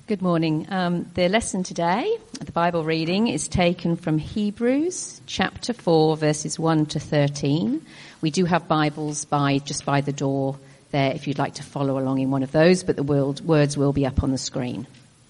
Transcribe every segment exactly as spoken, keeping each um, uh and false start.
Good morning. Um, the lesson today, the Bible reading, is taken from Hebrews chapter four, verses one to thirteen. We do have Bibles by just by the door there if you'd like to follow along in one of those, but the world, words will be up on the screen.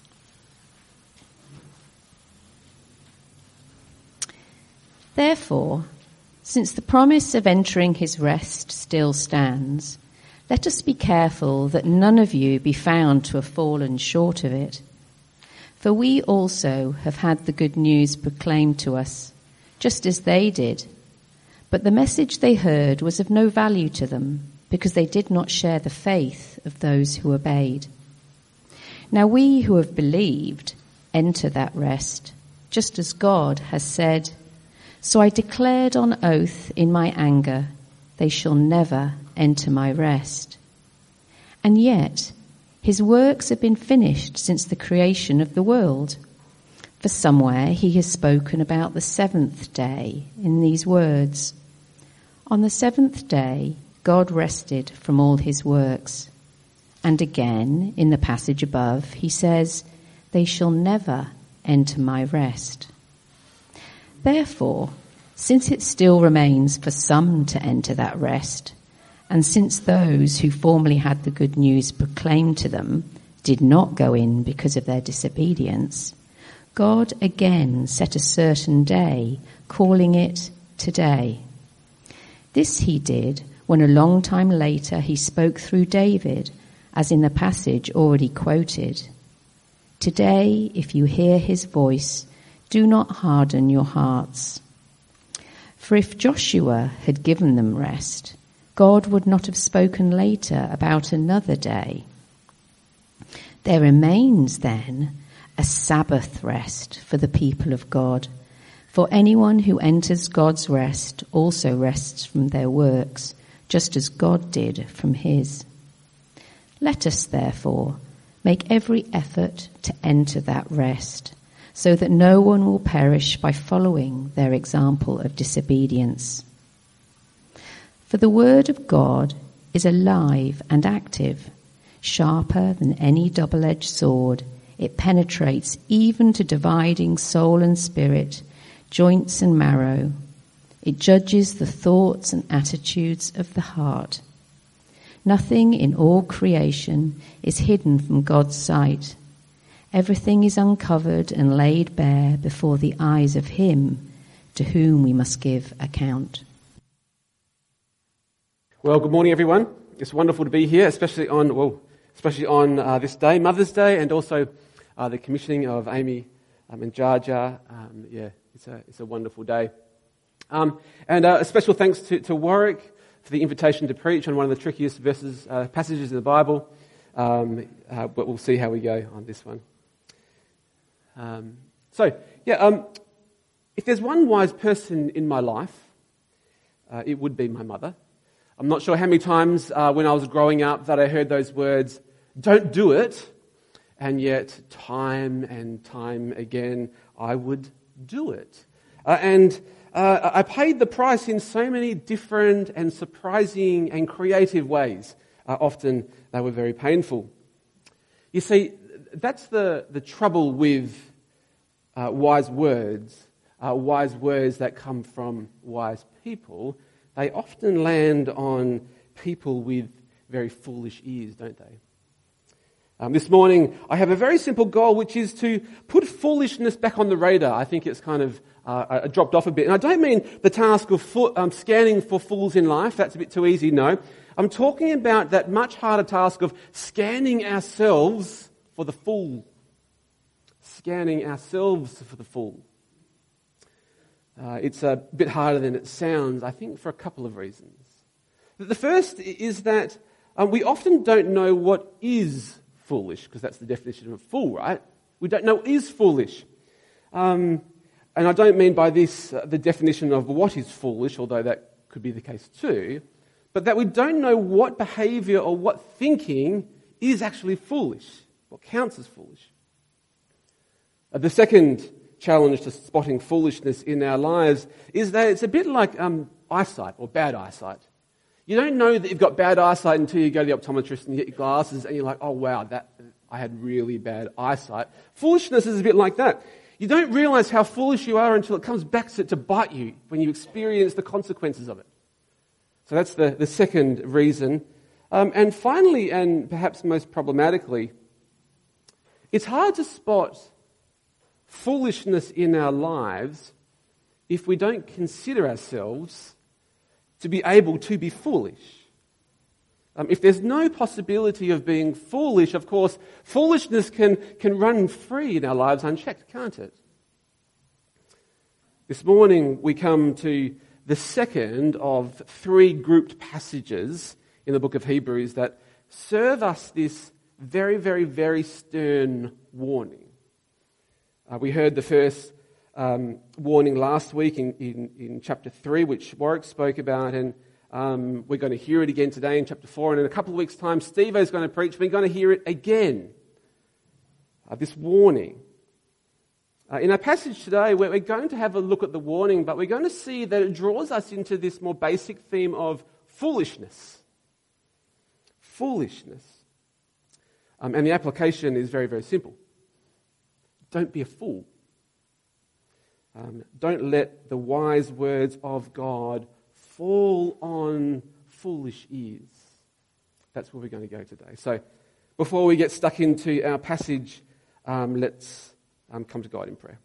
Therefore, since the promise of entering his rest still stands, let us be careful that none of you be found to have fallen short of it. For we also have had the good news proclaimed to us, just as they did. But the message they heard was of no value to them, because they did not share the faith of those who obeyed. Now we who have believed enter that rest, just as God has said, "So I declared on oath in my anger, they shall never enter my rest." And yet, his works have been finished since the creation of the world. For somewhere he has spoken about the seventh day in these words, "On the seventh day, God rested from all his works." And again, in the passage above, he says, "They shall never enter my rest." Therefore, since it still remains for some to enter that rest, and since those who formerly had the good news proclaimed to them did not go in because of their disobedience, God again set a certain day, calling it today. This he did when a long time later he spoke through David, as in the passage already quoted. "Today, if you hear his voice, do not harden your hearts." For if Joshua had given them rest, God would not have spoken later about another day. There remains then a Sabbath rest for the people of God, for anyone who enters God's rest also rests from their works, just as God did from his. Let us therefore make every effort to enter that rest, so that no one will perish by following their example of disobedience. For the word of God is alive and active, sharper than any double-edged sword. It penetrates even to dividing soul and spirit, joints and marrow. It judges the thoughts and attitudes of the heart. Nothing in all creation is hidden from God's sight. Everything is uncovered and laid bare before the eyes of him to whom we must give account. Well, good morning, everyone. It's wonderful to be here, especially on well, especially on uh, this day, Mother's Day, and also uh, the commissioning of Amy um, and Jar Jar. Um, yeah, it's a it's a wonderful day. Um, and uh, a special thanks to, to Warwick for the invitation to preach on one of the trickiest verses uh, passages in the Bible. Um, uh, but we'll see how we go on this one. Um, so, yeah, um, if there's one wise person in my life, uh, it would be my mother. I'm not sure how many times uh, when I was growing up that I heard those words, "Don't do it," and yet time and time again I would do it. Uh, and uh, I paid the price in so many different and surprising and creative ways. Uh, often they were very painful. You see, that's the, the trouble with uh, wise words, uh, wise words that come from wise people. They often land on people with very foolish ears, don't they? Um, this morning, I have a very simple goal, which is to put foolishness back on the radar. I think it's kind of uh, dropped off a bit. And I don't mean the task of fo- um, scanning for fools in life. That's a bit too easy, no. I'm talking about that much harder task of scanning ourselves for the fool. Scanning ourselves for the fool. Uh, it's a bit harder than it sounds, I think, for a couple of reasons. The first is that um, we often don't know what is foolish, because that's the definition of a fool, right? We don't know what is foolish. Um, and I don't mean by this uh, the definition of what is foolish, although that could be the case too, but that we don't know what behaviour or what thinking is actually foolish, what counts as foolish. Uh, the second challenge to spotting foolishness in our lives is that it's a bit like um, eyesight or bad eyesight. You don't know that you've got bad eyesight until you go to the optometrist and you get your glasses and you're like, oh wow, that I had really bad eyesight. Foolishness is a bit like that. You don't realize how foolish you are until it comes back to, to bite you when you experience the consequences of it. So that's the, the second reason. Um, and finally, and perhaps most problematically, it's hard to spot foolishness in our lives if we don't consider ourselves to be able to be foolish. Um, if there's no possibility of being foolish, of course, foolishness can, can run free in our lives unchecked, can't it? This morning we come to the second of three grouped passages in the book of Hebrews that serve us this very, very, very stern warning. Uh, we heard the first um, warning last week in, in, in chapter three, which Warwick spoke about, and Um, we're going to hear it again today in chapter four, and in a couple of weeks' time, Steve is going to preach. We're going to hear it again. Uh, this warning. Uh, in our passage today, we're, we're going to have a look at the warning, but we're going to see that it draws us into this more basic theme of foolishness. Foolishness. Um, and the application is very, very simple. Don't be a fool. Um, don't let the wise words of God fall on foolish ears. That's where we're going to go today. So before we get stuck into our passage, um, let's um, come to God in prayer.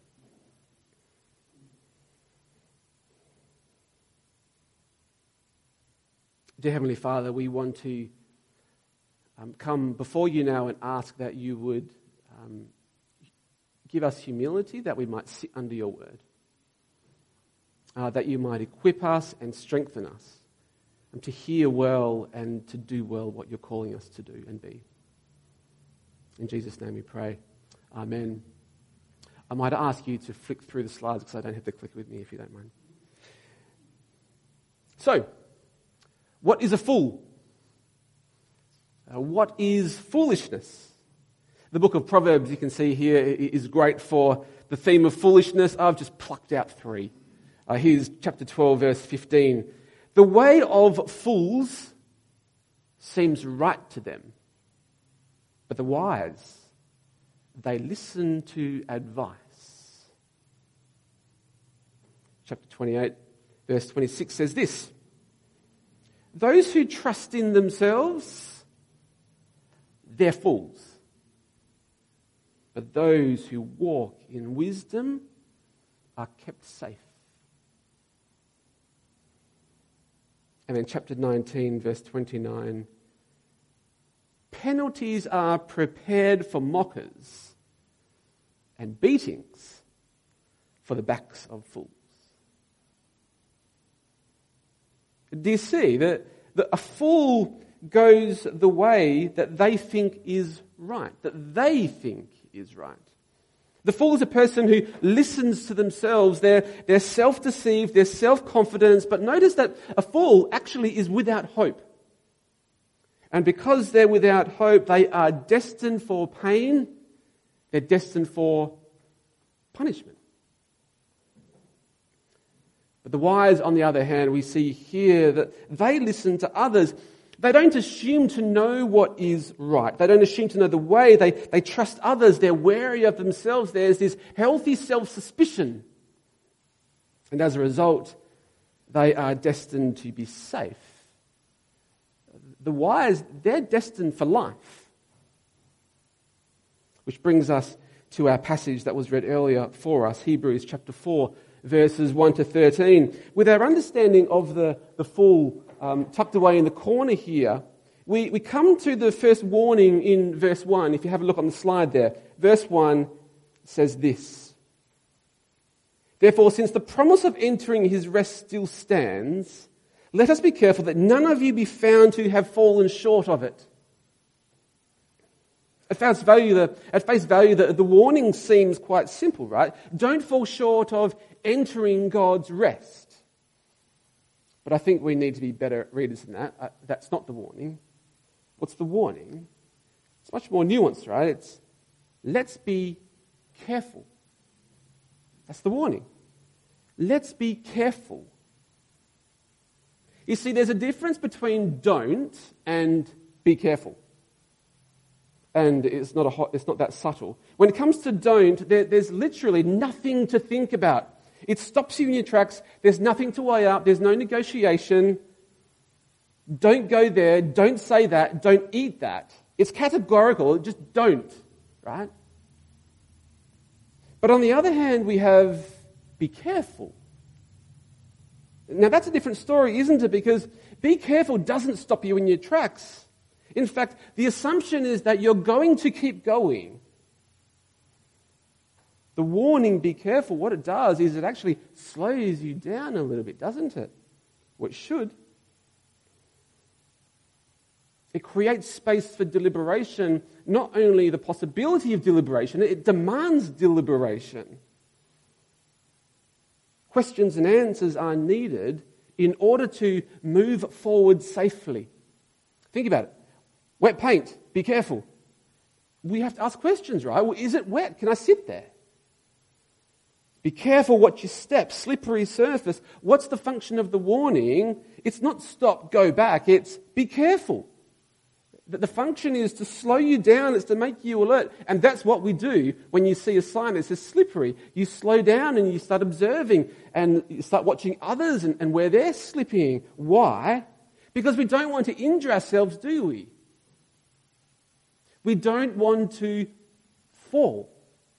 Dear Heavenly Father, we want to um, come before you now and ask that you would um, give us humility, that we might sit under your word. Uh, that you might equip us and strengthen us and to hear well and to do well what you're calling us to do and be. In Jesus' name we pray. Amen. I might ask you to flick through the slides because I don't have the clicker with me, if you don't mind. So, what is a fool? Uh, what is foolishness? The book of Proverbs, you can see here, is great for the theme of foolishness. I've just plucked out three. Uh, here's chapter twelve, verse fifteen. The way of fools seems right to them, but the wise, they listen to advice. Chapter twenty-eight, verse twenty-six says this: those who trust in themselves, they're fools. But those who walk in wisdom are kept safe. And then chapter nineteen, verse twenty-nine. Penalties are prepared for mockers and beatings for the backs of fools. Do you see that, that a fool goes the way that they think is right, that they think is right? The fool is a person who listens to themselves. They're, they're self-deceived, they're self-confident, but notice that a fool actually is without hope. And because they're without hope, they are destined for pain, they're destined for punishment. But the wise, on the other hand, we see here that they listen to others. They don't assume to know what is right. They don't assume to know the way. They, they trust others. They're wary of themselves. There's this healthy self-suspicion. And as a result, they are destined to be safe. The wise, they're destined for life. Which brings us to our passage that was read earlier for us, Hebrews chapter four, verses one to thirteen. With our understanding of the, the fool Um, tucked away in the corner here, we, we come to the first warning in verse one. If you have a look on the slide there, verse one says this: therefore, since the promise of entering his rest still stands, let us be careful that none of you be found to have fallen short of it. At face value, the, at face value the, the warning seems quite simple, right? Don't fall short of entering God's rest. But I think we need to be better readers than that. Uh, that's not the warning. What's the warning? It's much more nuanced, right? It's, let's be careful. That's the warning. Let's be careful. You see, there's a difference between don't and be careful. and it's not, a hot, it's not that subtle. When it comes to don't, there, there's literally nothing to think about. It stops you in your tracks. There's nothing to weigh up. There's no negotiation. Don't go there. Don't say that. Don't eat that. It's categorical. Just don't, right? But on the other hand, we have be careful. Now that's a different story, isn't it? Because be careful doesn't stop you in your tracks. In fact, the assumption is that you're going to keep going. The warning, be careful, what it does is it actually slows you down a little bit, doesn't it? Well, it should. It creates space for deliberation, not only the possibility of deliberation, it demands deliberation. Questions and answers are needed in order to move forward safely. Think about it. Wet paint, be careful. We have to ask questions, right? Well, is it wet? Can I sit there? Be careful what you step, slippery surface. What's the function of the warning? It's not stop, go back. It's be careful. The function is to slow you down. It's to make you alert. And that's what we do when you see a sign that says slippery. You slow down and you start observing and you start watching others and, and where they're slipping. Why? Because we don't want to injure ourselves, do we? We don't want to fall.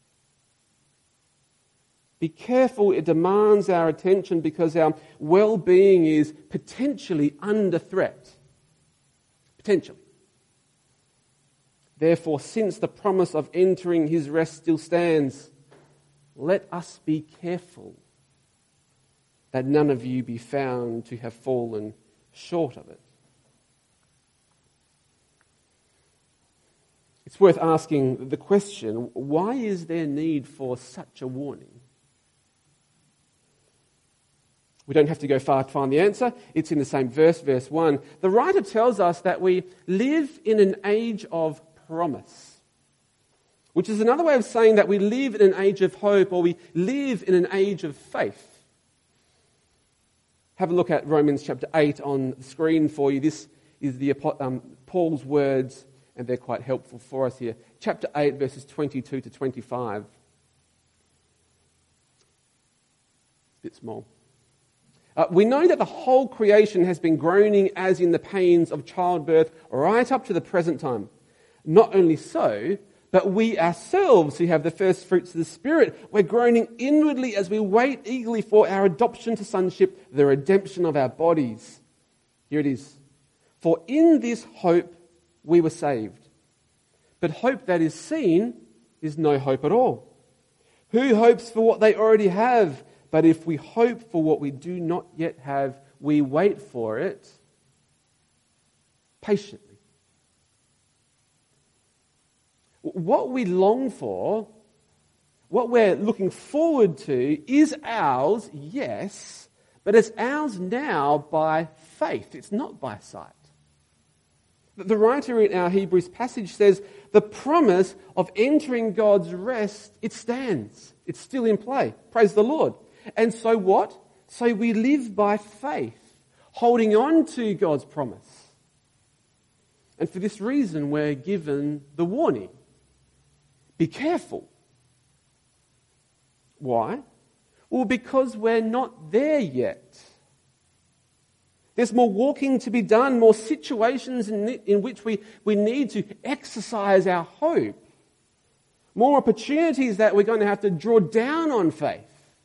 Be careful, it demands our attention because our well-being is potentially under threat. Potentially. Therefore, since the promise of entering his rest still stands, let us be careful that none of you be found to have fallen short of it. It's worth asking the question, why is there need for such a warning? We don't have to go far to find the answer. It's in the same verse, verse one. The writer tells us that we live in an age of promise, which is another way of saying that we live in an age of hope, or we live in an age of faith. Have a look at Romans chapter eight on the screen for you. This is the um, Paul's words, and they're quite helpful for us here. Chapter eight, verses twenty-two to twenty-five. It's a bit small. Uh, we know that the whole creation has been groaning as in the pains of childbirth right up to the present time. Not only so, but we ourselves who have the first fruits of the Spirit, we're groaning inwardly as we wait eagerly for our adoption to sonship, the redemption of our bodies. Here it is. For in this hope we were saved. But hope that is seen is no hope at all. Who hopes for what they already have? But if we hope for what we do not yet have, we wait for it patiently. What we long for, what we're looking forward to, is ours, yes, but it's ours now by faith. It's not by sight. The writer in our Hebrews passage says the promise of entering God's rest, it stands. It's still in play. Praise the Lord. And so what? So we live by faith, holding on to God's promise. And for this reason, we're given the warning. Be careful. Why? Well, because we're not there yet. There's more walking to be done, more situations in, in which we, we need to exercise our hope. More opportunities that we're going to have to draw down on faith.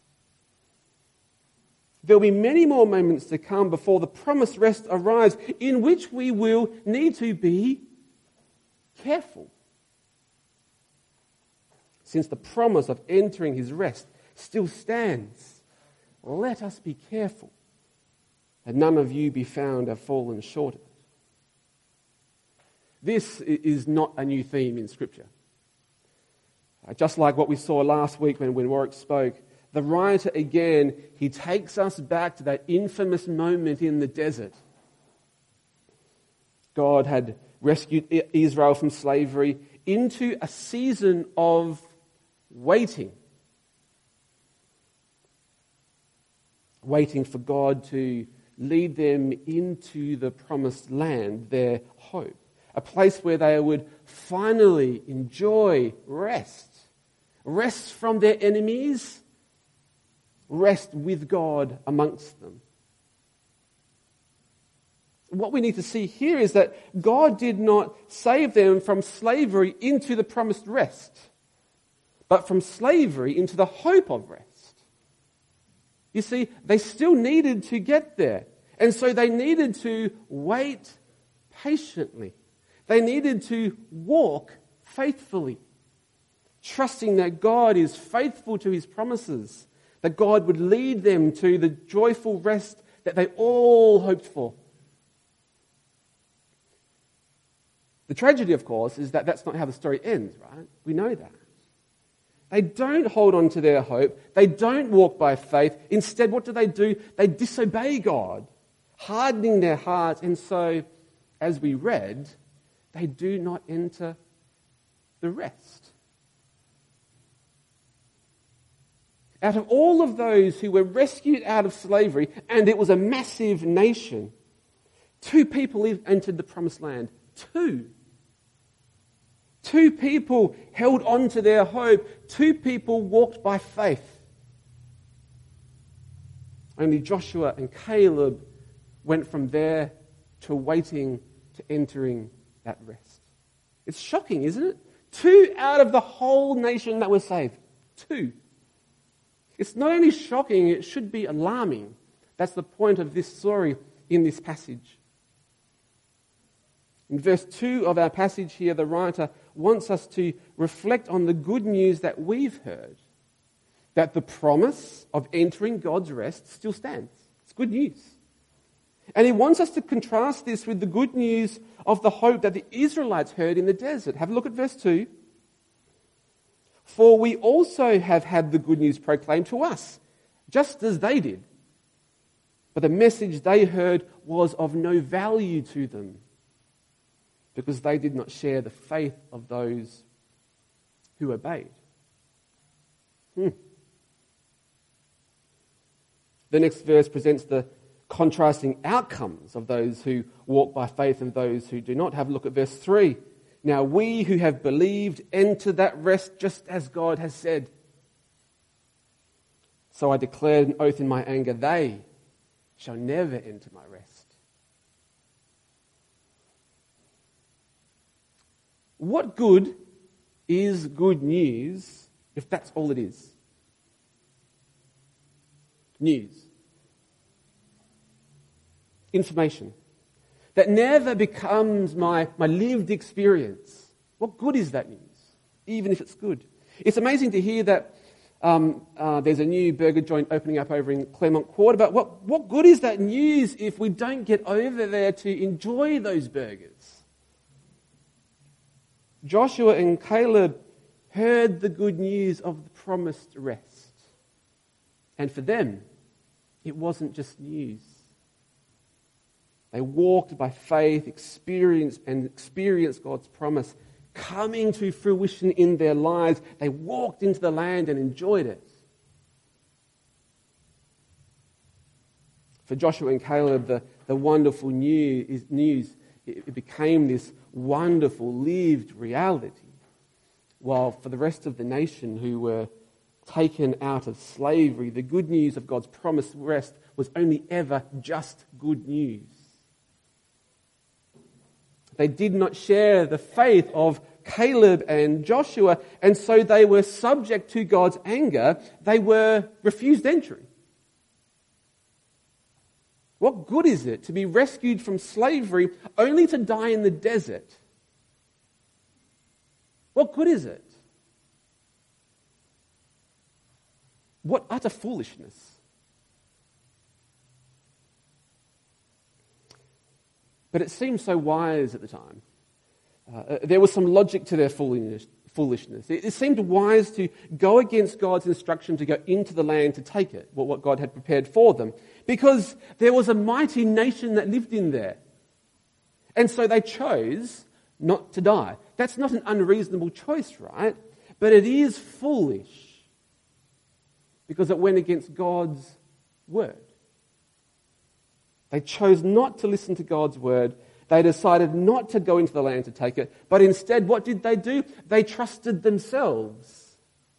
There'll be many more moments to come before the promised rest arrives, in which we will need to be careful. Since the promise of entering his rest still stands, let us be careful that none of you be found have fallen short of it. This is not a new theme in Scripture. Just like what we saw last week when, when Warwick spoke, the writer again, he takes us back to that infamous moment in the desert. God had rescued Israel from slavery into a season of waiting. Waiting for God to lead them into the promised land, their hope. a place where they would finally enjoy rest. Rest from their enemies, rest with God amongst them. What we need to see here is that God did not save them from slavery into the promised rest, but from slavery into the hope of rest. You see, they still needed to get there. And so they needed to wait patiently. They needed to walk faithfully, trusting that God is faithful to his promises, that God would lead them to the joyful rest that they all hoped for. The tragedy, of course, is that that's not how the story ends, right? We know that. They don't hold on to their hope. They don't walk by faith. Instead, what do they do? They disobey God, hardening their hearts. And so, as we read, they do not enter the rest. Out of all of those who were rescued out of slavery, and it was a massive nation, two people entered the promised land. Two. Two people held on to their hope. Two people walked by faith. Only Joshua and Caleb went from there to waiting to entering that rest. It's shocking, isn't it? Two out of the whole nation that were saved. Two. It's not only shocking, it should be alarming. That's the point of this story in this passage. In verse two of our passage here, the writer wants us to reflect on the good news that we've heard, that the promise of entering God's rest still stands. It's good news. And he wants us to contrast this with the good news of the hope that the Israelites heard in the desert. Have a look at verse two. For we also have had the good news proclaimed to us, just as they did. But the message they heard was of no value to them, because they did not share the faith of those who obeyed. Hmm. The next verse presents the contrasting outcomes of those who walk by faith and those who do not. Have a look at verse three. Now we who have believed enter that rest just as God has said. So I declared an oath in my anger, they shall never enter my rest. What good is good news if that's all it is? News. Information. That never becomes my, my lived experience. What good is that news, even if it's good? It's amazing to hear that um, uh, there's a new burger joint opening up over in Claremont Quarter, but what, what good is that news if we don't get over there to enjoy those burgers? Joshua and Caleb heard the good news of the promised rest. And for them, it wasn't just news. They walked by faith, experienced and experienced God's promise coming to fruition in their lives. They walked into the land and enjoyed it. For Joshua and Caleb, the, the wonderful news, news it, it became this wonderful lived reality. While for the rest of the nation who were taken out of slavery, the good news of God's promised rest was only ever just good news. They did not share the faith of Caleb and Joshua, and so they were subject to God's anger. They were refused entry. What good is it to be rescued from slavery only to die in the desert? What good is it? What utter foolishness. But it seemed so wise at the time. Uh, there was some logic to their foolishness. It, it seemed wise to go against God's instruction to go into the land to take it, what, what God had prepared for them, because there was a mighty nation that lived in there. And so they chose not to die. That's not an unreasonable choice, right? But it is foolish because it went against God's word. They chose not to listen to God's word. They decided not to go into the land to take it, but instead, what did they do? They trusted themselves.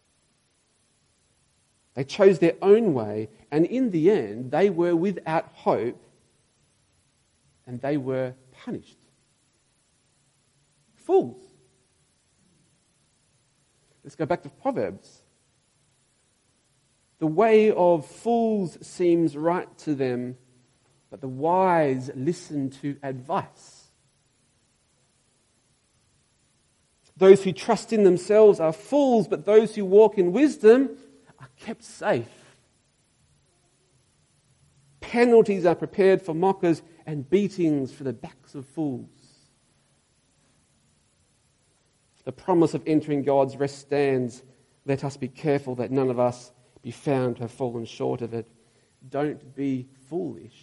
They chose their own way, and in the end, they were without hope, and they were punished. Fools. Let's go back to Proverbs. The way of fools seems right to them, but the wise listen to advice. Those who trust in themselves are fools, but those who walk in wisdom are kept safe. Penalties are prepared for mockers and beatings for the backs of fools. The promise of entering God's rest stands. Let us be careful that none of us be found to have fallen short of it. Don't be foolish.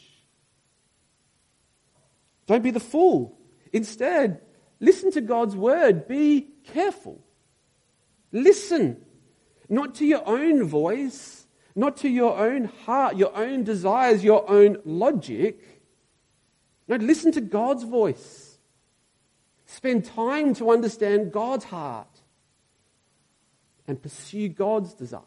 Don't be the fool. Instead, listen to God's word. Be careful. Listen, not to your own voice, not to your own heart, your own desires, your own logic. No, listen to God's voice. Spend time to understand God's heart and pursue God's desires.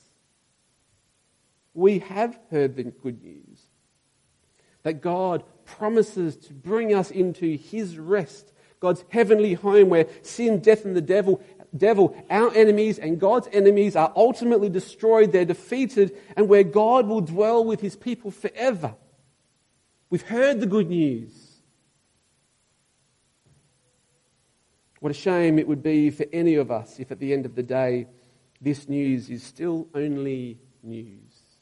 We have heard the good news that God promises to bring us into his rest, God's heavenly home where sin, death and the devil, devil, our enemies and God's enemies are ultimately destroyed, they're defeated, and where God will dwell with his people forever. We've heard the good news. What a shame it would be for any of us if at the end of the day this news is still only news.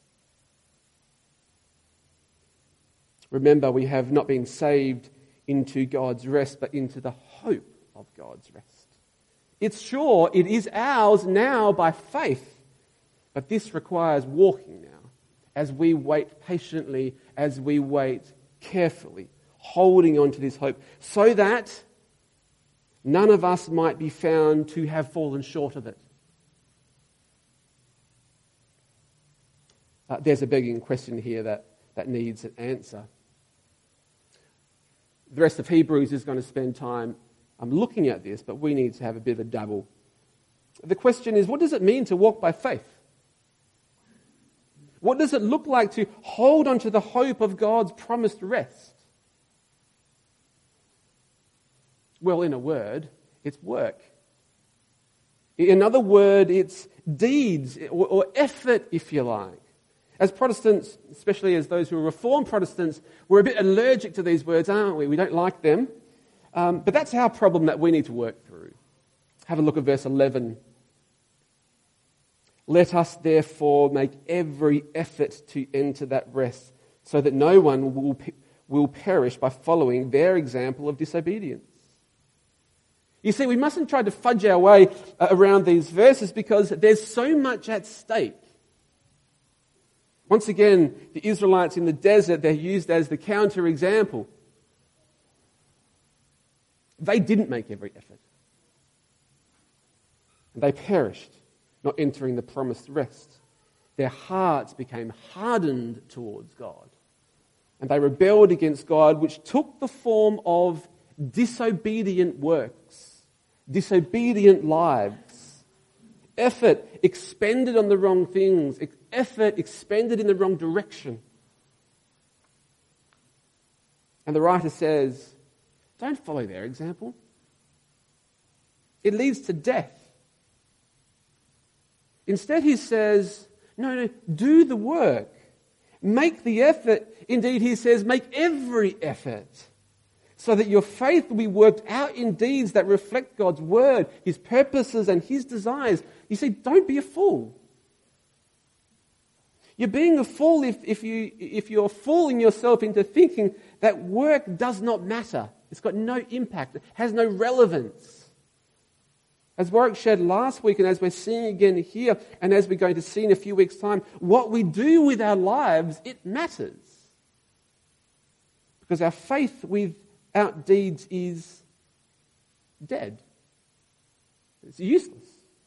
Remember, we have not been saved into God's rest, but into the hope of God's rest. It's sure, it is ours now by faith, but this requires walking now as we wait patiently, as we wait carefully, holding on to this hope, so that none of us might be found to have fallen short of it. Uh, there's a begging question here that, that needs an answer. The rest of Hebrews is going to spend time um, looking at this, but we need to have a bit of a dabble. The question is, what does it mean to walk by faith? What does it look like to hold on to the hope of God's promised rest? Well, in a word, it's work. In another word, it's deeds or, or effort, if you like. As Protestants, especially as those who are Reformed Protestants, we're a bit allergic to these words, aren't we? We don't like them. Um, but that's our problem that we need to work through. Have a look at verse eleven. Let us therefore make every effort to enter that rest, so that no one will, will perish by following their example of disobedience. You see, we mustn't try to fudge our way around these verses because there's so much at stake. Once again, the Israelites in the desert, they're used as the counter-example. They didn't make every effort. And they perished, not entering the promised rest. Their hearts became hardened towards God. And they rebelled against God, which took the form of disobedient works, disobedient lives, effort expended on the wrong things, effort expended in the wrong direction. And the writer says, don't follow their example. It leads to death. Instead, he says, no, no, do the work. Make the effort. Indeed, he says, make every effort so that your faith will be worked out in deeds that reflect God's word, his purposes and his desires. You see, don't be a fool. You're being a fool if, if, you, if you're fooling yourself into thinking that work does not matter. It's got no impact. It has no relevance. As Warwick shared last week, and as we're seeing again here, and as we're going to see in a few weeks' time, what we do with our lives, it matters. Because our faith without deeds is dead. It's useless.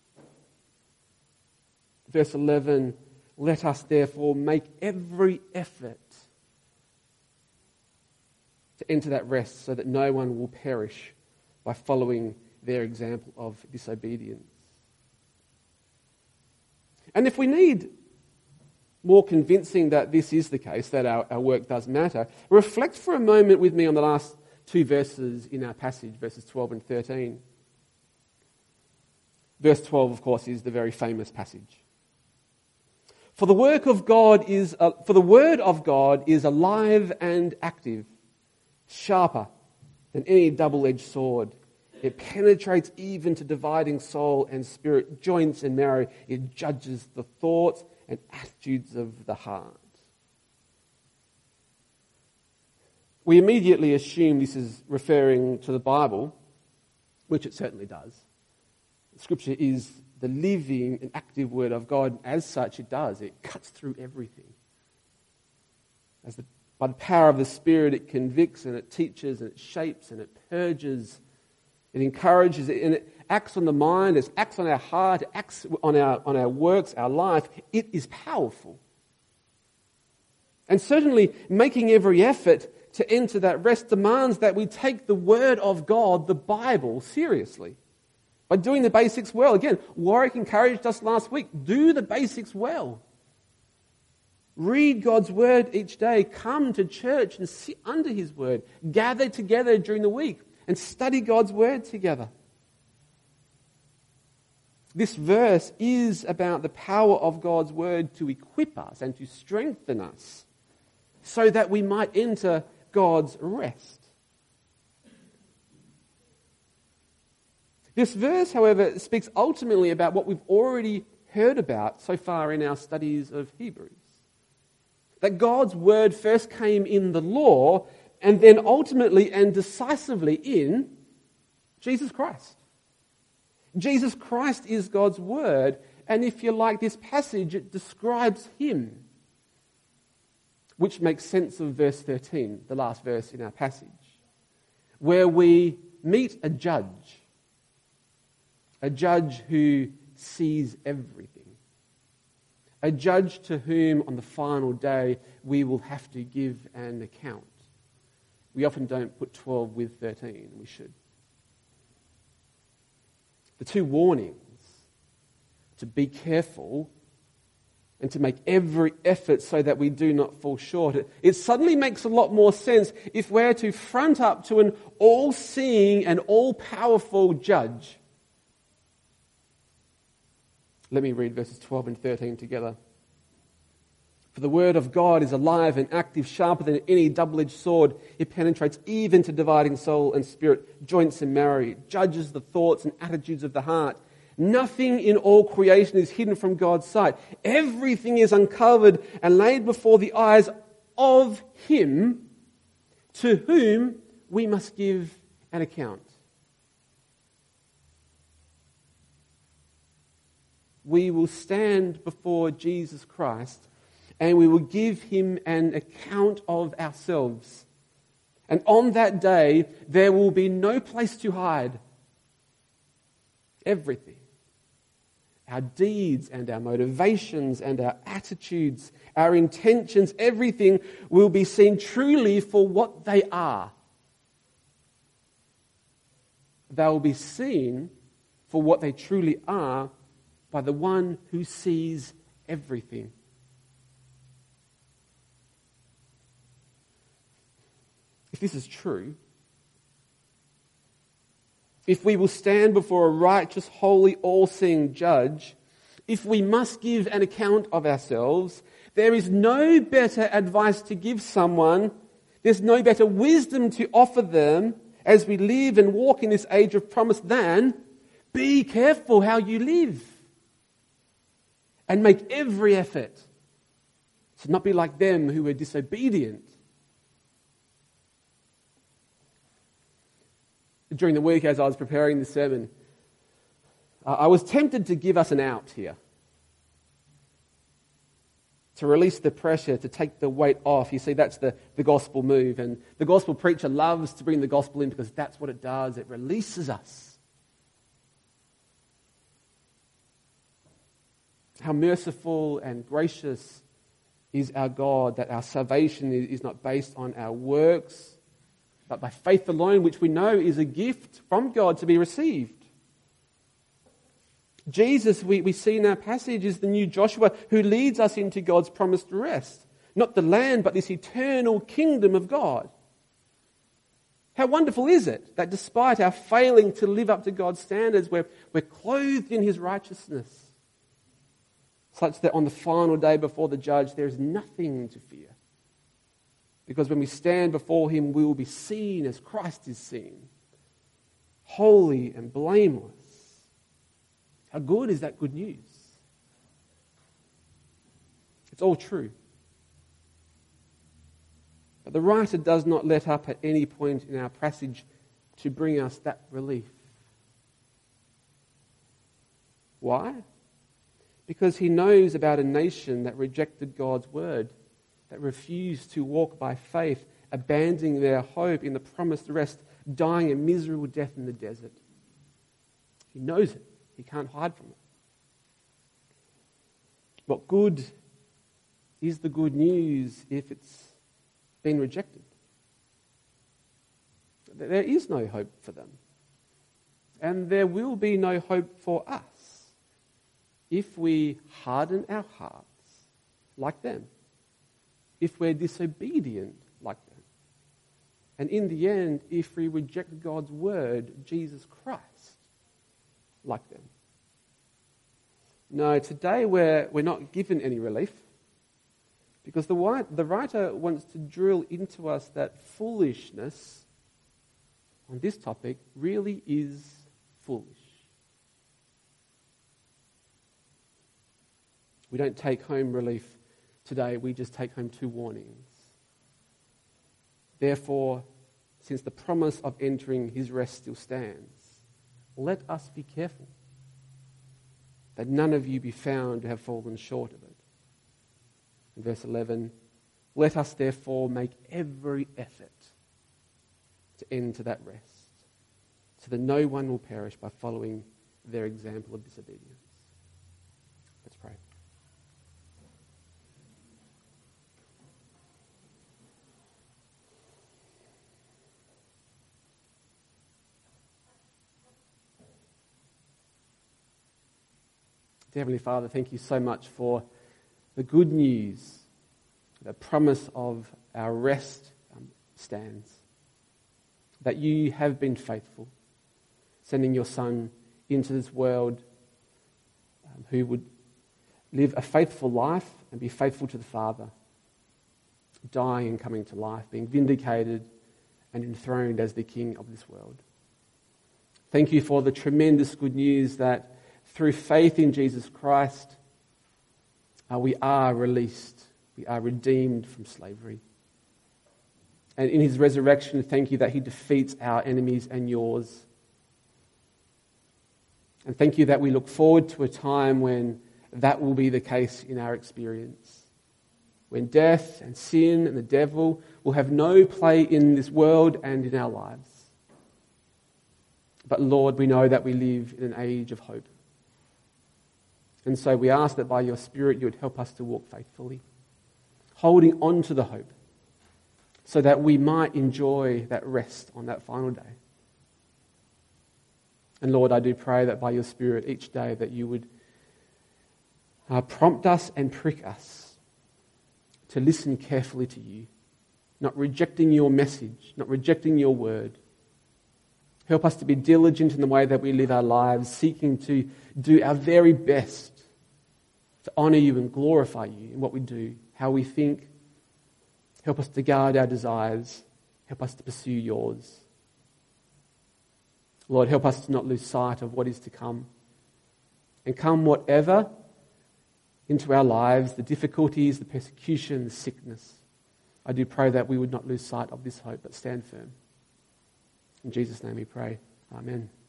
Verse eleven, let us therefore make every effort to enter that rest so that no one will perish by following their example of disobedience. And if we need more convincing that this is the case, that our, our work does matter, reflect for a moment with me on the last two verses in our passage, verses twelve and thirteen. Verse twelve, of course, is the very famous passage. For the work of God is, uh, for the word of God is alive and active, sharper than any double-edged sword. It penetrates even to dividing soul and spirit, joints and marrow. It judges the thoughts and attitudes of the heart. We immediately assume this is referring to the Bible, which it certainly does. Scripture is the living and active word of God. As such, it does. It cuts through everything. As the, by the power of the Spirit, it convicts and it teaches and it shapes and it purges. It encourages and it acts on the mind, it acts on our heart, it acts on our, on our works, our life. It is powerful. And certainly making every effort to enter that rest demands that we take the Word of God, the Bible, seriously. By doing the basics well. Again, Warwick encouraged us last week, do the basics well. Read God's Word each day. Come to church and sit under His Word. Gather together during the week and study God's Word together. This verse is about the power of God's Word to equip us and to strengthen us so that we might enter God's rest. This verse, however, speaks ultimately about what we've already heard about so far in our studies of Hebrews. That God's Word first came in the law and then ultimately and decisively in Jesus Christ. Jesus Christ is God's Word, and if you like this passage, it describes Him, which makes sense of verse thirteen, the last verse in our passage, where we meet a judge, a judge who sees everything, a judge to whom on the final day we will have to give an account. We often don't put twelve with thirteen, we should. The two warnings to be careful and to make every effort so that we do not fall short. It, it suddenly makes a lot more sense if we're to front up to an all-seeing and all-powerful judge. Let me read verses twelve and thirteen together. For the word of God is alive and active, sharper than any double-edged sword. It penetrates even to dividing soul and spirit, joints and marrow. It judges the thoughts and attitudes of the heart. Nothing in all creation is hidden from God's sight. Everything is uncovered and laid before the eyes of Him to whom we must give an account. We will stand before Jesus Christ and we will give Him an account of ourselves. And on that day, there will be no place to hide. Everything, our deeds and our motivations and our attitudes, our intentions, everything will be seen truly for what they are. They will be seen for what they truly are by the one who sees everything. If this is true, if we will stand before a righteous, holy, all-seeing judge, if we must give an account of ourselves, there is no better advice to give someone, there's no better wisdom to offer them as we live and walk in this age of promise than be careful how you live and make every effort to not be like them who were disobedient. During the week as I was preparing the sermon, uh, I was tempted to give us an out here. To release the pressure, to take the weight off. You see, that's the, the gospel move. And the gospel preacher loves to bring the gospel in because that's what it does. It releases us. How merciful and gracious is our God, that our salvation is not based on our works, but by faith alone, which we know is a gift from God to be received. Jesus, we, we see in our passage, is the new Joshua who leads us into God's promised rest. Not the land, but this eternal kingdom of God. How wonderful is it that despite our failing to live up to God's standards, we're, we're clothed in his righteousness, such that on the final day before the judge, there is nothing to fear. Because when we stand before him, we will be seen as Christ is seen, holy and blameless. How good is that good news? It's all true. But the writer does not let up at any point in our passage to bring us that relief. Why? Because he knows about a nation that rejected God's word, that refused to walk by faith, abandoning their hope in the promised rest, dying a miserable death in the desert. He knows it. He can't hide from it. What good is the good news if it's been rejected? There is no hope for them. And there will be no hope for us if we harden our hearts like them, if we're disobedient like them, and in the end, if we reject God's word, Jesus Christ, like them. No, today we're, we're not given any relief because the, the writer wants to drill into us that foolishness on this topic really is foolish. We don't take home relief today, we just take home two warnings. Therefore, since the promise of entering his rest still stands, let us be careful that none of you be found to have fallen short of it. In verse eleven, let us therefore make every effort to enter that rest, so that no one will perish by following their example of disobedience. Let's pray. Dear Heavenly Father, thank you so much for the good news, the promise of our rest um, stands, that you have been faithful, sending your Son into this world um, who would live a faithful life and be faithful to the Father, dying and coming to life, being vindicated and enthroned as the King of this world. Thank you for the tremendous good news that through faith in Jesus Christ, uh, we are released. We are redeemed from slavery. And in his resurrection, thank you that he defeats our enemies and yours. And thank you that we look forward to a time when that will be the case in our experience. When death and sin and the devil will have no play in this world and in our lives. But Lord, we know that we live in an age of hope. And so we ask that by your Spirit you would help us to walk faithfully, holding on to the hope, so that we might enjoy that rest on that final day. And Lord, I do pray that by your Spirit each day that you would uh, prompt us and prick us to listen carefully to you, not rejecting your message, not rejecting your word. Help us to be diligent in the way that we live our lives, seeking to do our very best to honour you and glorify you in what we do, how we think. Help us to guard our desires. Help us to pursue yours. Lord, help us to not lose sight of what is to come. And come whatever into our lives, the difficulties, the persecution, the sickness, I do pray that we would not lose sight of this hope, but stand firm. In Jesus' name we pray. Amen.